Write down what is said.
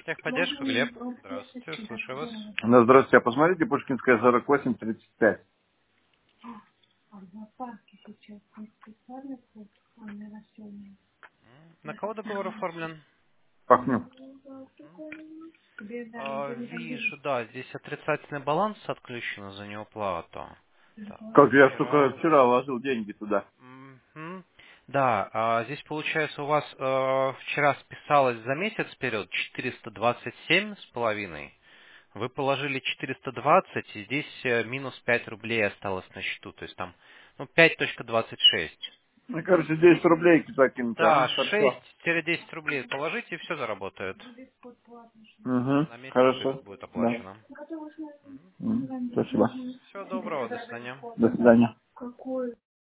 Техподдержка, Глеб. Здравствуйте, слушаю вас. Да, здравствуйте. А посмотрите, Пушкинская 48-35. На кого договор оформлен? Пахню. Вижу, да, здесь отрицательный баланс отключен за неуплату. Так, Как я только вчера... вчера ложил деньги туда. Мгм. Да, здесь получается у вас вчера списалось за месяц вперед 427,5. Вы положили 420, и здесь минус 5 рублей осталось на счету. То есть там 5,26. Мне кажется, 10 рублей закинуть. Да, Ага, хорошо. 6-10 рублей положите, и все заработает. Угу, На месяц хорошо. будет Да. оплачено. Спасибо. Всего доброго, до свидания. До свидания.